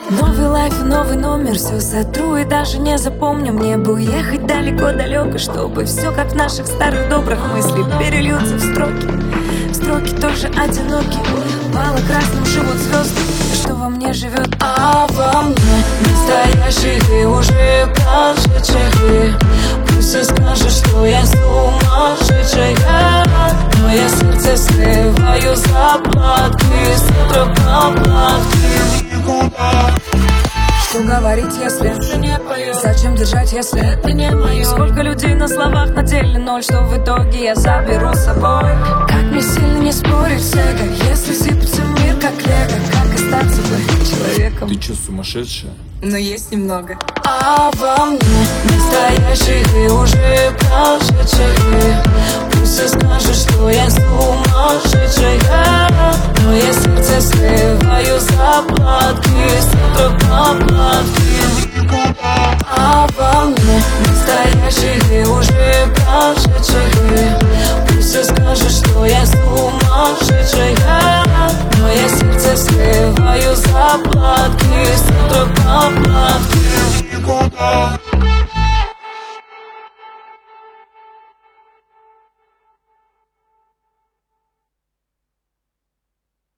Новый лайф и новый номер, все сотру и даже не запомню. Мне бы уехать далеко-далеко, чтобы все как в наших старых добрых мыслях перельются в строки. Строки тоже одиноки, пало красным живут звезды. Что во мне живет, а во мне настоящий и уже прошедший. Пусть все скажут, что я сумасшедшая, но я сердце срываю заплатки, с утра платки. Что говорить, если не пою? Зачем держать, если это не мое? Сколько людей на словах, на деле ноль, что в итоге я заберу с собой. Как мне сильно не спорить с эго, если сыпется мир как лего. Как остаться бы человеком? Ты чё, сумасшедшая? Но есть немного. А во мне настоящий и уже прошедший. Пусть все скажут, что я сумасшедшая, но я сердце срываю заплатки, с утра платки. А во мне настоящий и уже прошедший. Пусть все скажут, что я сумасшедшая,